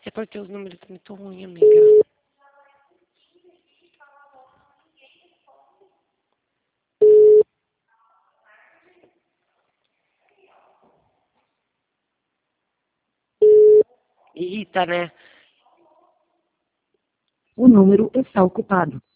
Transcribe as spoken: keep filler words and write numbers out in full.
É porque os números são muito ruins, amiga. Irrita, né? O número está ocupado.